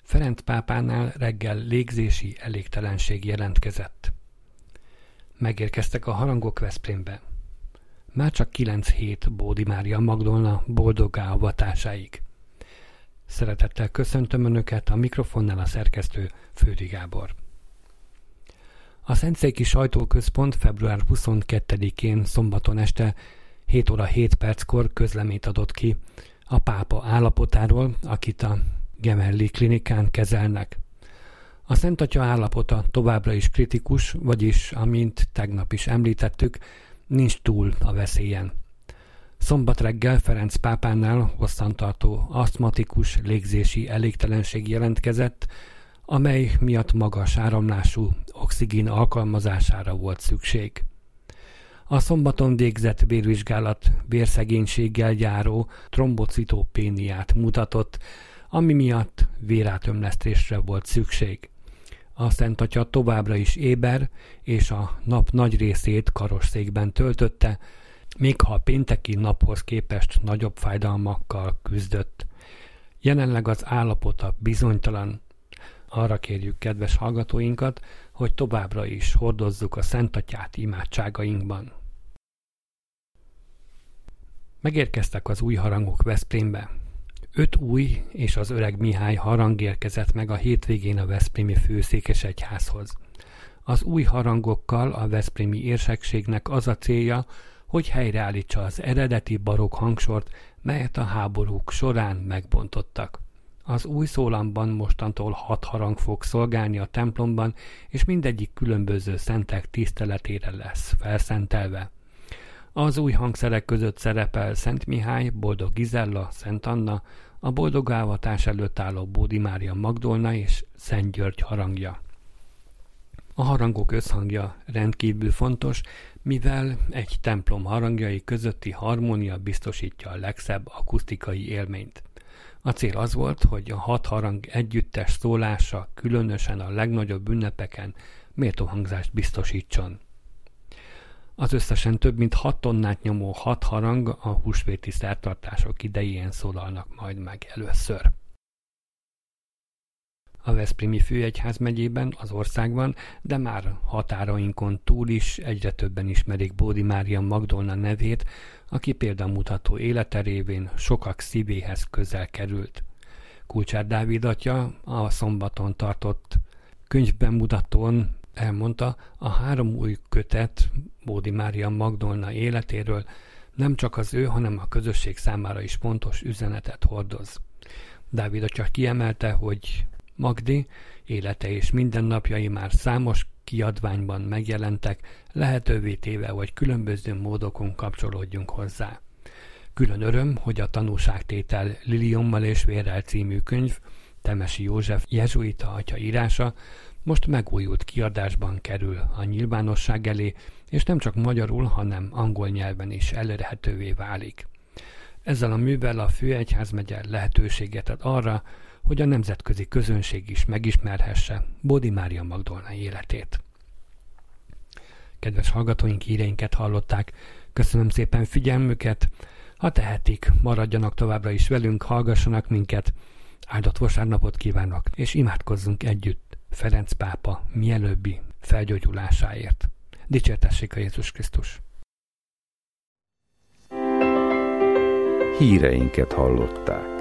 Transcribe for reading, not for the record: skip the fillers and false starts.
Ferenc pápánál reggel légzési elégtelenség jelentkezett. Megérkeztek a harangok Veszprémbe. Már csak 9 hét Bódi Mária Magdolna boldoggá avatásáig. Szeretettel köszöntöm Önöket, a mikrofonnál a szerkesztő Fődi Gábor. A Szentszéki Sajtóközpont február 22-én szombaton este 7 óra 7 perckor közleményt adott ki a pápa állapotáról, akit a Gemelli klinikán kezelnek. A Szent Atya állapota továbbra is kritikus, vagyis, amint tegnap is említettük, nincs túl a veszélyen. Szombat reggel Ferenc pápánál hosszantartó asztmatikus légzési elégtelenség jelentkezett, amely miatt magas áramlású oxigén alkalmazására volt szükség. A szombaton végzett vérvizsgálat vérszegénységgel járó trombocitopéniát mutatott, ami miatt vérátömlesztésre volt szükség. A Szent Atya továbbra is éber, és a nap nagy részét karosszékben töltötte, még ha a pénteki naphoz képest nagyobb fájdalmakkal küzdött. Jelenleg az állapota bizonytalan. Arra kérjük kedves hallgatóinkat, hogy továbbra is hordozzuk a Szent Atyát imádságainkban. Megérkeztek az új harangok Veszprémbe. 5 új és az öreg Mihály harang érkezett meg a hétvégén a veszprémi főszékesegyházhoz. Az új harangokkal a veszprémi érsekségnek az a célja, hogy helyreállítsa az eredeti barokk hangsort, melyet a háborúk során megbontottak. Az új szólamban mostantól 6 harang fog szolgálni a templomban, és mindegyik különböző szentek tiszteletére lesz felszentelve. Az új hangszerek között szerepel Szent Mihály, Boldog Gizella, Szent Anna, a boldogávatás előtt álló Bódi Mária Magdolna és Szent György harangja. A harangok összhangja rendkívül fontos, mivel egy templom harangjai közötti harmónia biztosítja a legszebb akusztikai élményt. A cél az volt, hogy a 6 harang együttes szólása különösen a legnagyobb ünnepeken méltó hangzást biztosítson. Az összesen több mint 6 tonnát nyomó 6 harang a húsvéti szertartások idején szólalnak majd meg először. A Veszprémi Főegyházmegyében, az országban, de már határainkon túl is egyre többen ismerik Bódi Mária Magdolna nevét, aki példamutató élete révén sokak szívéhez közel került. Kulcsár Dávid atya a szombaton tartott könyvbemutatón elmondta, a 3 új kötet Bódi Mária Magdolna életéről nem csak az ő, hanem a közösség számára is fontos üzenetet hordoz. Dávid atya kiemelte, hogy Magdi élete és mindennapjai már számos kiadványban megjelentek, lehetővé téve, hogy különböző módokon kapcsolódjunk hozzá. Külön öröm, hogy a Tanúságtétel Liliommal és Vérrel című könyv, Temesi József jezsuita atya írása most megújult kiadásban kerül a nyilvánosság elé, és nem csak magyarul, hanem angol nyelven is elérhetővé válik. Ezzel a művel a Főegyházmegye lehetőséget ad arra, hogy a nemzetközi közönség is megismerhesse Bódi Mária Magdolna életét. Kedves hallgatóink, híreinket hallották, köszönöm szépen figyelmüket, ha tehetik, maradjanak továbbra is velünk, hallgassanak minket, áldott vasárnapot kívánok, és imádkozzunk együtt Ferenc pápa mielőbbi felgyógyulásáért. Dicsértessék a Jézus Krisztus! Híreinket hallották.